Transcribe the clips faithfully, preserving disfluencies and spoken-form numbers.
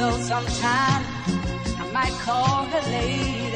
though sometimes I might call her lady.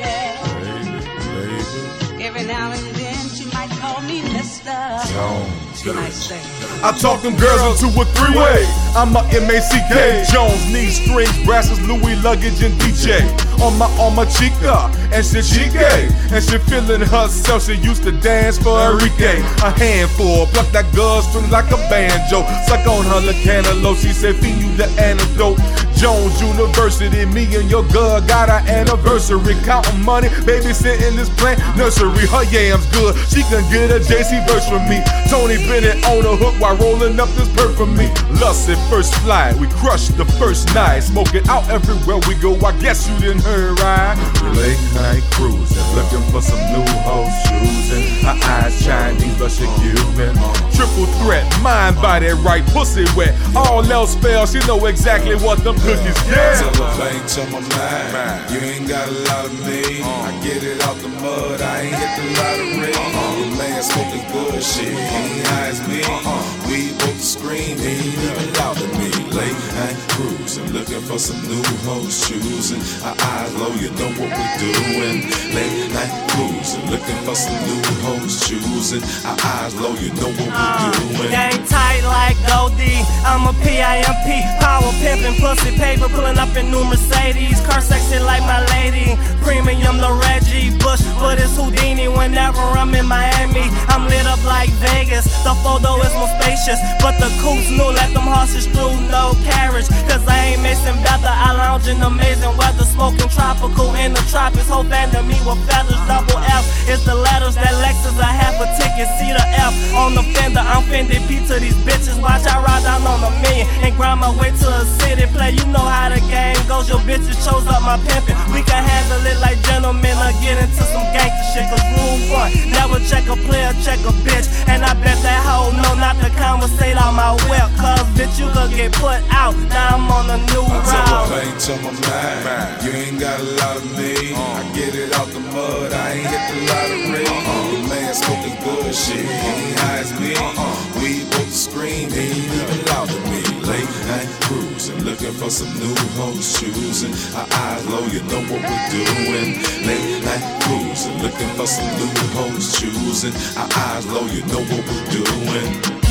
Baby, baby. Every now and then she might call me Mister Jones. She might say, I talk them girls into a three-way. I'm a M A C K. Jones, knees, strings, brasses, Louis, luggage, and D J. On my, on my chica, and she she gay. And she feeling herself, she used to dance for Enrique. A handful, pluck that girl string like a banjo. Suck on her the cantaloupe, she said feed you the antidote. Jones University, me and your girl got our anniversary. Counting money, babysitting this plant nursery. Her yam's good, she can get a J C verse from me. Tony Bennett on the hook while rolling up this perk for me. Lust at first flight, we crushed the first night. Smoking out everywhere we go, I guess you didn't heard right. Late night cruising, looking for some new hoes choosing. Her eyes Chinese, but she Cuban. Triple threat, mind, body right, pussy wet. All else fails, she know exactly what them cookies get. Tell her bang to my mind, you ain't got a lot of me. I get it out the mud, I ain't hit the lottery. Your man smoking good shit, he ain't high as me. We both scream, he ain't even loud at me. Late night cruising, looking for some new hoes choosing. Our eyes low, you know what we doing. Late night cruising, looking for some new hoes choosing. Our eyes low, you know what we doing. Gang tight like Goldie, I'm a P I M P. Power pimpin', pussy paper, pulling up in new Mercedes. Car sexy like my lady, premium the Reggie Bush. But it's Houdini whenever I'm in Miami. I'm lit up like Vegas, the photo is more spacious. But the coupes new, let them horses through, no carriage. Cause I ain't Mason Bethel, I lounge in amazing weather. Smoking tropical in the tropics, whole fan to me with feathers. Double F is the letters that Lexus, I have a ticket. See the F on the fender, I'm Fendi P to these bitches. Watch I ride down on a million and grind my way to a city. Play, you know how the game goes, your bitches chose up my pimpin'. We can handle it like gentlemen or get into some gangster shit. Cause rule one, never check a player, check a bitch. And I bet that hoe know not to conversate on my whip. Cause bitch, you could get put out, now I'm on a new I tell route. her bang to my mind, you ain't got a lot of me. I get it out the mud, I ain't hit the lottery. Your man smoking good shit, he ain't high as me. We both scream, he ain't even loud at me. Late night cruising, looking for some new hoes choosing. Our eyes low, you know what we doing. Late night cruising, looking for some new hoes choosing. Our eyes low, you know what we doing.